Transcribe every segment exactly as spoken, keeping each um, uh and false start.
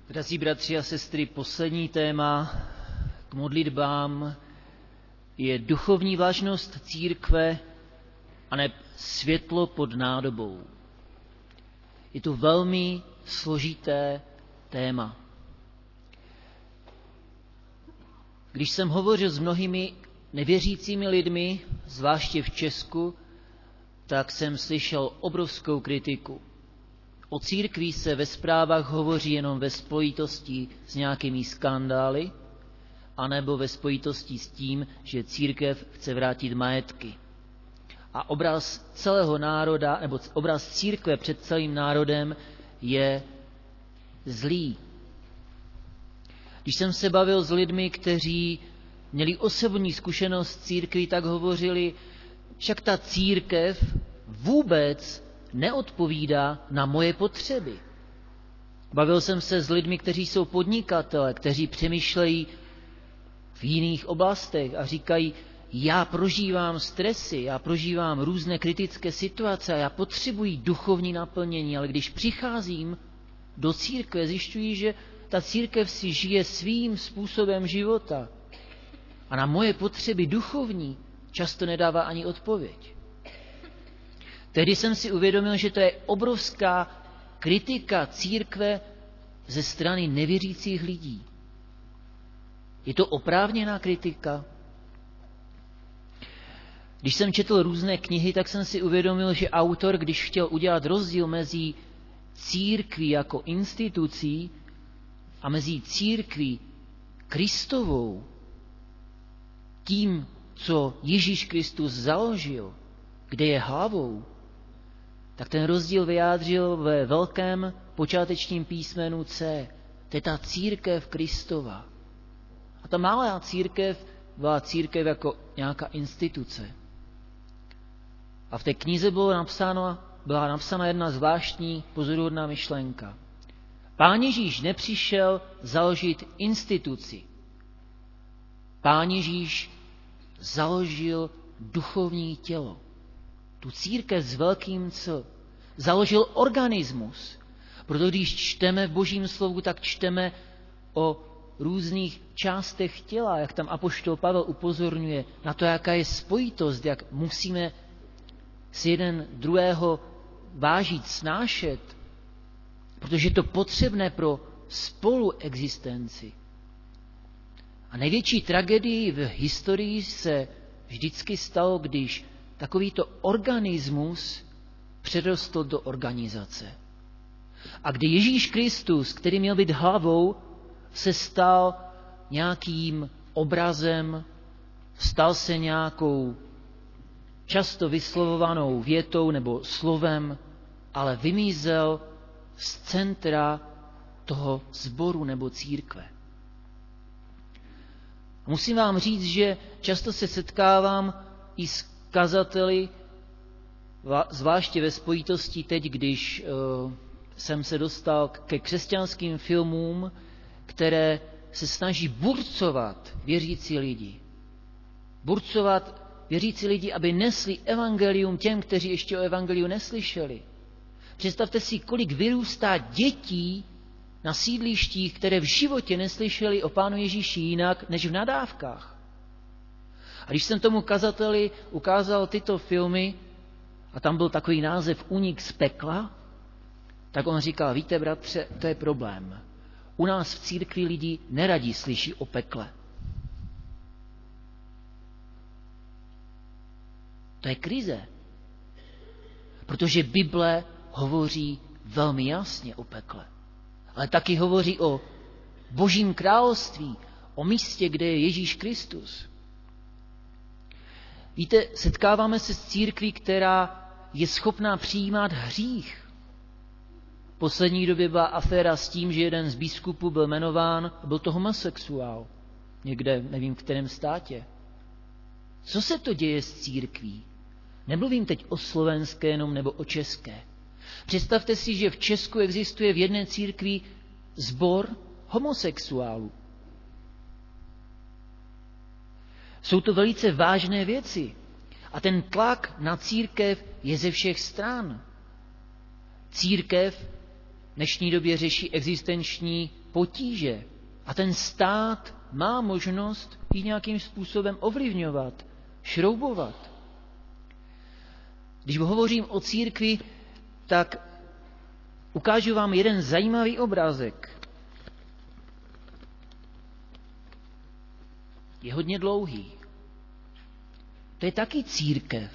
Drazí bratři a sestry, poslední téma k modlitbám je duchovní vlažnost církve aneb světlo pod nádobou. Je to velmi složité téma. Když jsem hovořil s mnohými nevěřícími lidmi, zvláště v Česku, tak jsem slyšel obrovskou kritiku. O církvi se ve zprávách hovoří jenom ve spojitosti s nějakými skandály, anebo ve spojitosti s tím, že církev chce vrátit majetky. A obraz celého národa, nebo obraz církve před celým národem je zlý. Když jsem se bavil s lidmi, kteří měli osobní zkušenost s církví, tak hovořili, však ta církev vůbec neodpovídá na moje potřeby. Bavil jsem se s lidmi, kteří jsou podnikatele, kteří přemýšlejí v jiných oblastech a říkají, já prožívám stresy, já prožívám různé kritické situace a já potřebuji duchovní naplnění, ale když přicházím do církve, zjišťuji, že ta církev si žije svým způsobem života a na moje potřeby duchovní často nedává ani odpověď. Tehdy jsem si uvědomil, že to je obrovská kritika církve ze strany nevěřících lidí. Je to oprávněná kritika? Když jsem četl různé knihy, tak jsem si uvědomil, že autor, když chtěl udělat rozdíl mezi církví jako institucí a mezi církví Kristovou, tím, co Ježíš Kristus založil, kde je hlavou, tak ten rozdíl vyjádřil ve velkém počátečním písmenu C. To je ta církev Kristova. A ta malá církev byla církev jako nějaká instituce. A v té knize bylo napsáno, byla napsána jedna zvláštní pozoruhodná myšlenka. Pán Ježíš nepřišel založit instituci. Pán Ježíš založil duchovní tělo. Tu církev s velkým C. Založil organismus. Proto když čteme v Božím slovu, tak čteme o různých částech těla, jak tam apoštol Pavel upozorňuje na to, jaká je spojitost, jak musíme si jeden druhého vážit, snášet, protože je to potřebné pro spoluexistenci. A největší tragédii v historii se vždycky stalo, když takovýto organismus přerostl do organizace. A kdy Ježíš Kristus, který měl být hlavou, se stal nějakým obrazem, stal se nějakou často vyslovovanou větou nebo slovem, ale vymizel z centra toho sboru nebo církve. Musím vám říct, že často se setkávám i s kazateli, zvláště ve spojitosti teď, když uh, jsem se dostal ke křesťanským filmům, které se snaží burcovat věřící lidi. Burcovat věřící lidi, aby nesli evangelium těm, kteří ještě o evangeliu neslyšeli. Představte si, kolik vyrůstá dětí na sídlištích, které v životě neslyšeli o Pánu Ježíši jinak, než v nadávkách. A když jsem tomu kazateli ukázal tyto filmy, a tam byl takový název Únik z pekla, tak on říkal, víte, bratře, to je problém. U nás v církvi lidi neradí slyší o pekle. To je krize. Protože Bible hovoří velmi jasně o pekle. Ale taky hovoří o Božím království, o místě, kde je Ježíš Kristus. Víte, setkáváme se s církví, která je schopná přijímat hřích. V poslední době byla aféra s tím, že jeden z biskupů byl jmenován, byl to homosexuál. Někde, nevím v kterém státě. Co se to děje s církví? Nemluvím teď o slovenské jenom nebo o české. Představte si, že v Česku existuje v jedné církvi sbor homosexuálů. Jsou to velice vážné věci. A ten tlak na církev je ze všech stran. Církev v dnešní době řeší existenční potíže a ten stát má možnost ji nějakým způsobem ovlivňovat, šroubovat. Když hovořím o církvi, tak ukážu vám jeden zajímavý obrázek. Je hodně dlouhý. To je taky církev.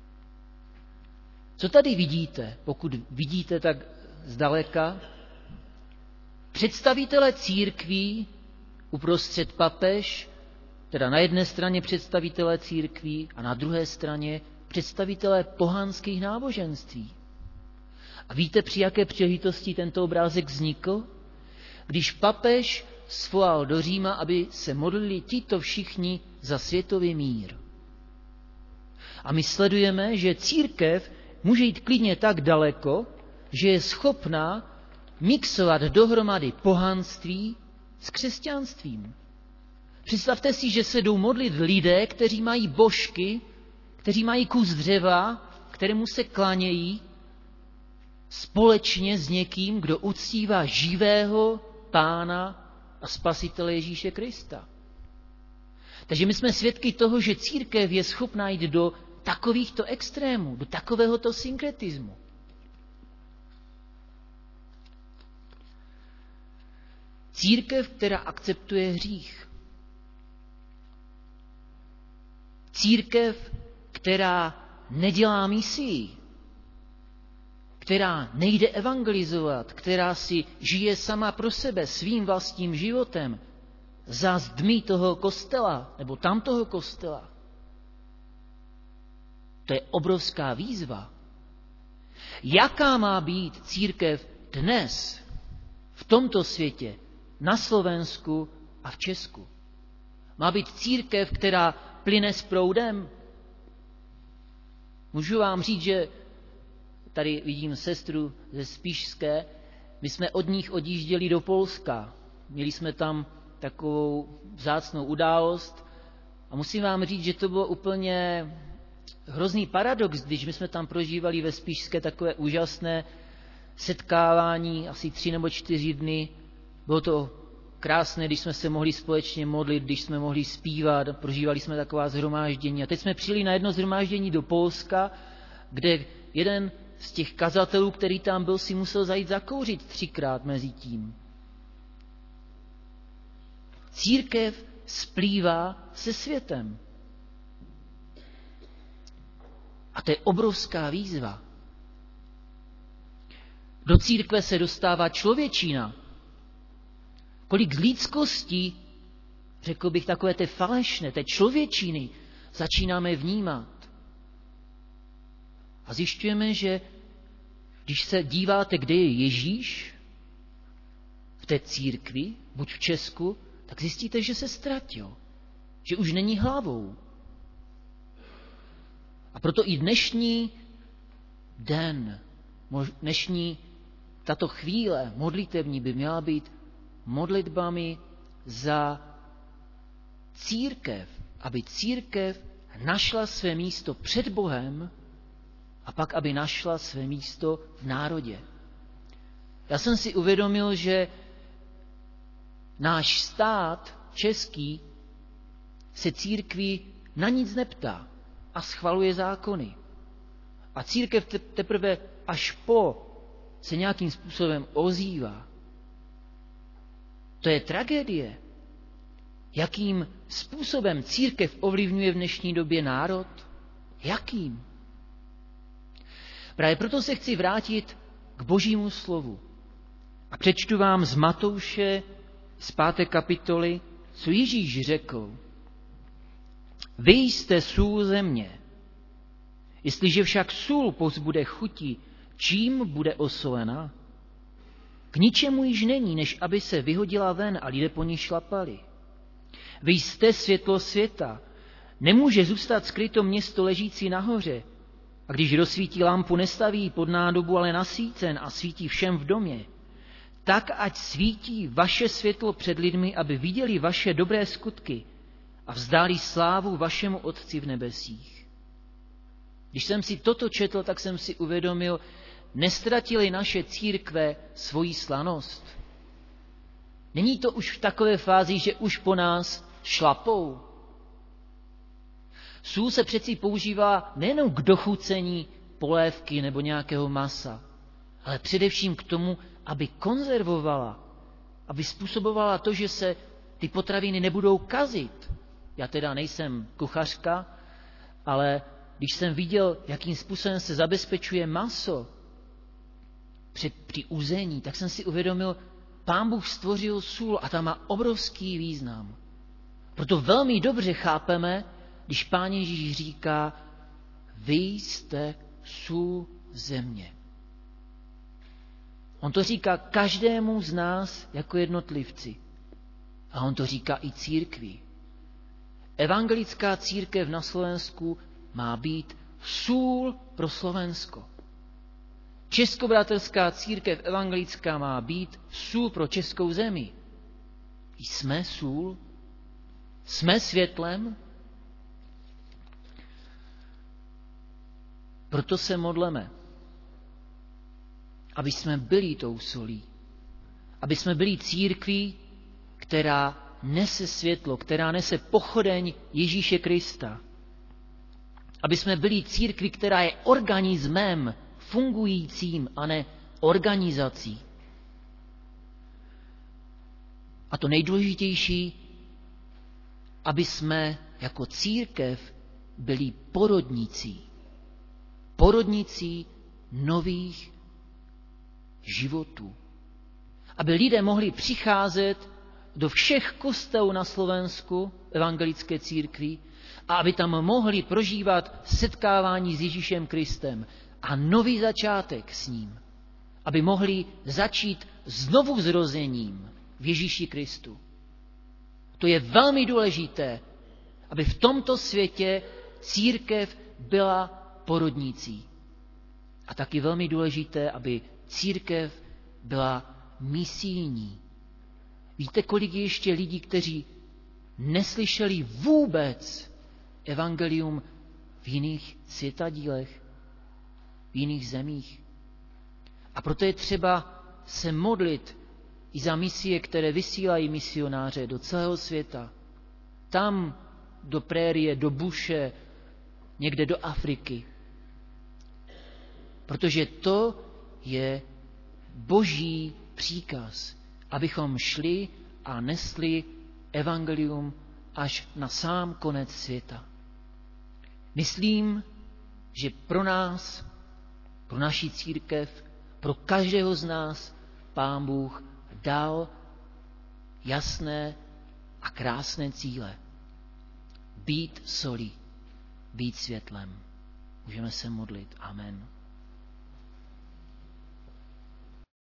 Co tady vidíte, pokud vidíte tak zdaleka? Představitele církví, uprostřed papež, teda na jedné straně představitele církví a na druhé straně představitele pohanských náboženství. A víte, při jaké příležitosti tento obrázek vznikl? Když papež svolal do Říma, aby se modlili tito všichni za světový mír. A my sledujeme, že církev může jít klidně tak daleko, že je schopná mixovat dohromady pohanství s křesťanstvím. Představte si, že se jdou modlit lidé, kteří mají božky, kteří mají kus dřeva, kterému se klanějí, společně s někým, kdo uctívá živého Pána a Spasitele Ježíše Krista. Takže my jsme svědky toho, že církev je schopná jít do takovýchto extrémů, do takovéhoto synkretismu. Církev, která akceptuje hřích. Církev, která nedělá misii, která nejde evangelizovat, která si žije sama pro sebe svým vlastním životem za zdmi toho kostela nebo tamtoho kostela. To je obrovská výzva. Jaká má být církev dnes, v tomto světě, na Slovensku a v Česku? Má být církev, která plyne s proudem? Můžu vám říct, že tady vidím sestru ze Spišské, my jsme od nich odjížděli do Polska. Měli jsme tam takovou vzácnou událost a musím vám říct, že to bylo úplně hrozný paradox, když my jsme tam prožívali ve Spišské takové úžasné setkávání, asi tři nebo čtyři dny. Bylo to krásné, když jsme se mohli společně modlit, když jsme mohli zpívat, prožívali jsme taková shromáždění. A teď jsme přijeli na jedno shromáždění do Polska, kde jeden z těch kazatelů, který tam byl, si musel zajít zakouřit třikrát mezi tím. Církev splývá se světem. A to je obrovská výzva. Do církve se dostává člověčina. Kolik z lidskosti, řekl bych takové té falešné, té člověčiny, začínáme vnímat. A zjišťujeme, že když se díváte, kde je Ježíš v té církvi, buď v Česku, tak zjistíte, že se ztratil, že už není hlavou. A proto i dnešní den, dnešní tato chvíle modlitevní by měla být modlitbami za církev, aby církev našla své místo před Bohem a pak, aby našla své místo v národě. Já jsem si uvědomil, že náš stát český se církví na nic neptá a schvaluje zákony. A církev teprve až po se nějakým způsobem ozývá. To je tragédie. Jakým způsobem církev ovlivňuje v dnešní době národ? Jakým? Právě proto se chci vrátit k Božímu slovu. A přečtu vám z Matouše z páté kapitoly, co Ježíš řekl. Vy jste sůl země. Jestliže však sůl pozbude chuti, čím bude osolena? K ničemu již není, než aby se vyhodila ven a lidé po ní šlapali. Vy jste světlo světa. Nemůže zůstat skryto město ležící nahoře. A když rozsvítí lampu, nestaví pod nádobu, ale nasvícen a svítí všem v domě. Tak ať svítí vaše světlo před lidmi, aby viděli vaše dobré skutky a vzdali slávu vašemu Otci v nebesích. Když jsem si toto četl, tak jsem si uvědomil, nestratily naše církve svoji slanost. Není to už v takové fázi, že už po nás šlapou? Sůl se přeci používá nejenom k dochucení polévky nebo nějakého masa, ale především k tomu, aby konzervovala, aby způsobovala to, že se ty potraviny nebudou kazit. Já teda nejsem kuchařka, ale když jsem viděl, jakým způsobem se zabezpečuje maso při, při uzení, tak jsem si uvědomil, Pán Bůh stvořil sůl a ta má obrovský význam. Proto velmi dobře chápeme, když Pán Ježíš říká, vy jste sůl země. On to říká každému z nás jako jednotlivci. A on to říká i církvi. Evangelická církev na Slovensku má být sůl pro Slovensko. Českobratrská církev evangelická má být sůl pro českou zemi. Jsme sůl? Jsme světlem? Proto se modleme, aby jsme byli tou solí. Aby jsme byli církví, která nese světlo, která nese pochodeň Ježíše Krista. Aby jsme byli církví, která je organismem fungujícím a ne organizací. A to nejdůležitější, aby jsme jako církev byli porodnicí. Porodnicí nových životů. Aby lidé mohli přicházet do všech kostelů na Slovensku evangelické církvi a aby tam mohli prožívat setkávání s Ježíšem Kristem a nový začátek s ním. Aby mohli začít znovu zrozením v Ježíši Kristu. To je velmi důležité, aby v tomto světě církev byla porodnicí. A taky velmi důležité, aby církev byla misijní. Víte, kolik je ještě lidí, kteří neslyšeli vůbec evangelium v jiných světadílech, v jiných zemích? A proto je třeba se modlit i za misie, které vysílají misionáře do celého světa. Tam do prérie, do buše, někde do Afriky. Protože to je boží příkaz, abychom šli a nesli evangelium až na sám konec světa. Myslím, že pro nás, pro naši církev, pro každého z nás Pán Bůh dal jasné a krásné cíle. Být solí, být světlem. Můžeme se modlit. Amen.